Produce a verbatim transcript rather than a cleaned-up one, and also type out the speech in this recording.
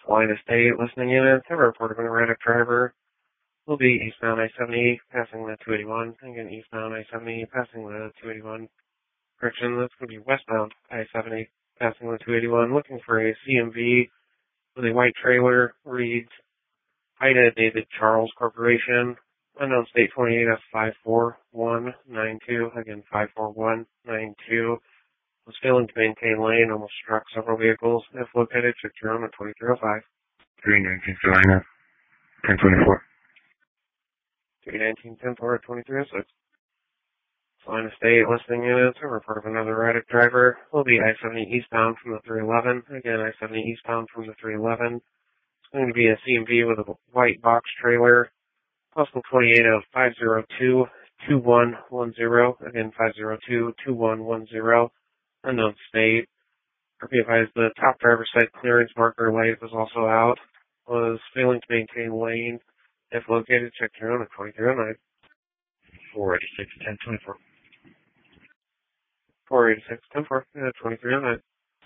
Salina State, listening units have reported an erratic driver. Will be eastbound I seventy, passing the two eighty-one. Again, eastbound I seventy, passing the two eighty-one. Correction, that's going to be westbound I seventy, passing the two eighty-one. Looking for a C M V with a white trailer. Reads Ida David Charles Corporation. Unknown state twenty-eight F five four one nine two. Again, five four one nine two. Was failing to maintain lane, almost struck several vehicles. If located, check your own at twenty-three oh five. three nineteen Salina, ten twenty-four. three nineteen ten four at twenty-three oh six. Salina State, listening units are report of another erratic driver. Will be I seventy eastbound from the three eleven. Again, I seventy eastbound from the three eleven. It's going to be a C M V with a white box trailer. Possible twenty-eight of five zero two two one one zero. Again, five zero two two one one zero. Unknown state. Be advised the top driver's side clearance marker light was also out. Was failing to maintain lane. If located, check your own at twenty-three oh nine. four eighty-six ten twenty-four. four eighty-six ten four at twenty-three oh nine.